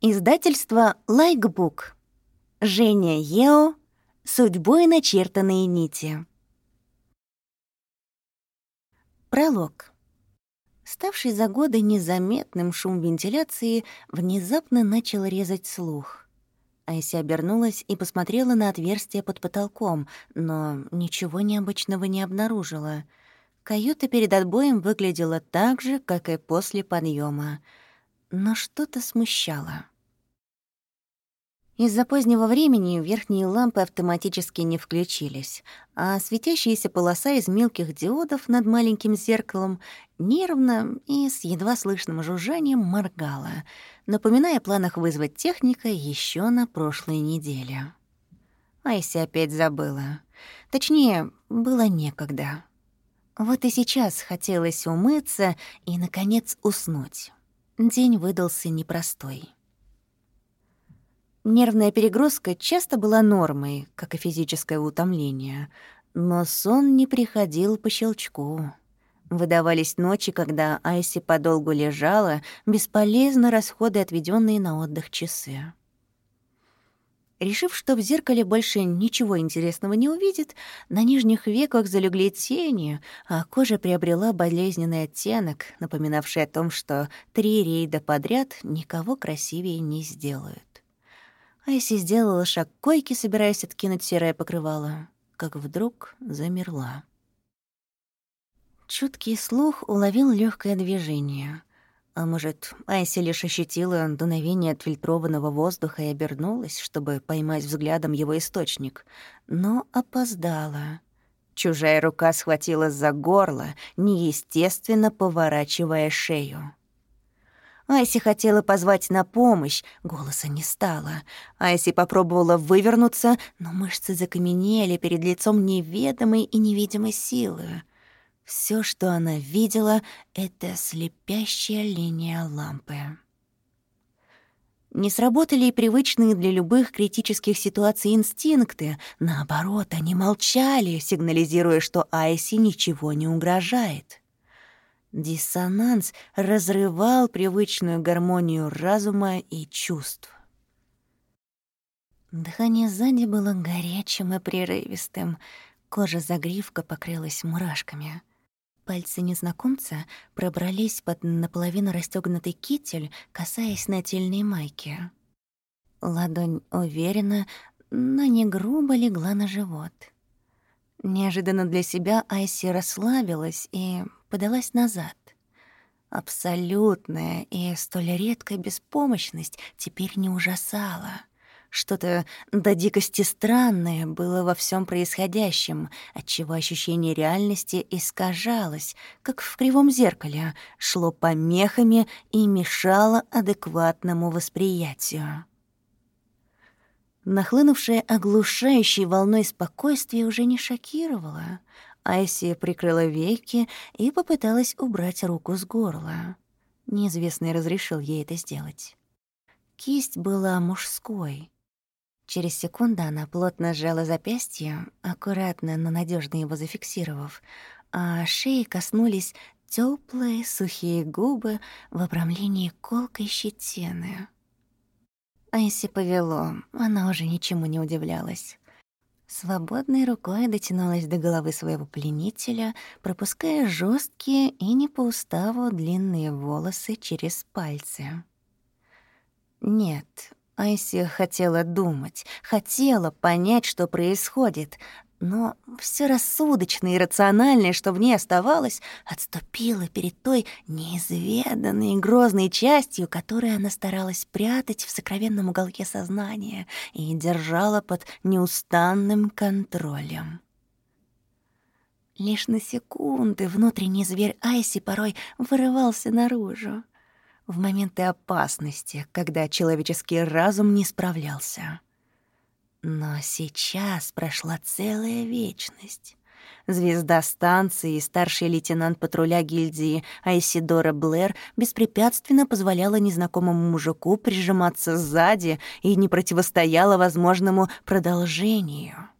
Издательство «Лайкбук». Женя Ео. «Судьбой начертанные нити». Пролог. Ставший за годы незаметным шум вентиляции внезапно начал резать слух. Айси обернулась и посмотрела на отверстие под потолком, но ничего необычного не обнаружила. Каюта перед отбоем выглядела так же, как и после подъема, но что-то смущало. Из-за позднего времени верхние лампы автоматически не включились, а светящаяся полоса из мелких диодов над маленьким зеркалом нервно и с едва слышным жужжанием моргала, напоминая о планах вызвать техника еще на прошлой неделе. Айси опять забыла. Точнее, было некогда. Вот и сейчас хотелось умыться и, наконец, уснуть. День выдался непростой. Нервная перегрузка часто была нормой, как и физическое утомление, но сон не приходил по щелчку. Выдавались ночи, когда Айси подолгу лежала, бесполезно расходуя отведенные на отдых часы. Решив, что в зеркале больше ничего интересного не увидит, на нижних веках залегли тени, а кожа приобрела болезненный оттенок, напоминавший о том, что 3 рейда подряд никого красивее не сделают. Айси сделала шаг к койке, собираясь откинуть серое покрывало, как вдруг замерла. Чуткий слух уловил легкое движение. А может, Айси лишь ощутила дуновение отфильтрованного воздуха и обернулась, чтобы поймать взглядом его источник, но опоздала. Чужая рука схватила за горло, неестественно поворачивая шею. Айси хотела позвать на помощь, голоса не стало. Айси попробовала вывернуться, но мышцы закаменели перед лицом неведомой и невидимой силы. Всё, что она видела, — это слепящая линия лампы. Не сработали и привычные для любых критических ситуаций инстинкты. Наоборот, они молчали, сигнализируя, что Айси ничего не угрожает. Диссонанс разрывал привычную гармонию разума и чувств. Дыхание сзади было горячим и прерывистым. Кожа загривка покрылась мурашками. Пальцы незнакомца пробрались под наполовину расстёгнутый китель, касаясь нательной майки. Ладонь уверенно, но не грубо легла на живот. Неожиданно для себя Айси расслабилась и подалась назад. Абсолютная и столь редкая беспомощность теперь не ужасала. Что-то до дикости странное было во всем происходящем, отчего ощущение реальности искажалось, как в кривом зеркале, шло помехами и мешало адекватному восприятию. Нахлынувшее оглушающей волной спокойствие уже не шокировало. Айси прикрыла веки и попыталась убрать руку с горла. Неизвестный разрешил ей это сделать. Кисть была мужской. Через секунду она плотно сжала запястье, аккуратно, но надежно его зафиксировав, а шеи коснулись теплые сухие губы в обрамлении колкой щетины. Айси повело, она уже ничему не удивлялась. Свободной рукой дотянулась до головы своего пленителя, пропуская жесткие и не по уставу длинные волосы через пальцы. Нет, Айси хотела думать, хотела понять, что происходит, но все рассудочное и рациональное, что в ней оставалось, отступило перед той неизведанной и грозной частью, которую она старалась прятать в сокровенном уголке сознания и держала под неустанным контролем. Лишь на секунды внутренний зверь Айси порой вырывался наружу. В моменты опасности, когда человеческий разум не справлялся. Но сейчас прошла целая вечность. Звезда станции и старший лейтенант патруля гильдии Айсидора Блэр беспрепятственно позволяла незнакомому мужику прижиматься сзади и не противостояла возможному продолжению.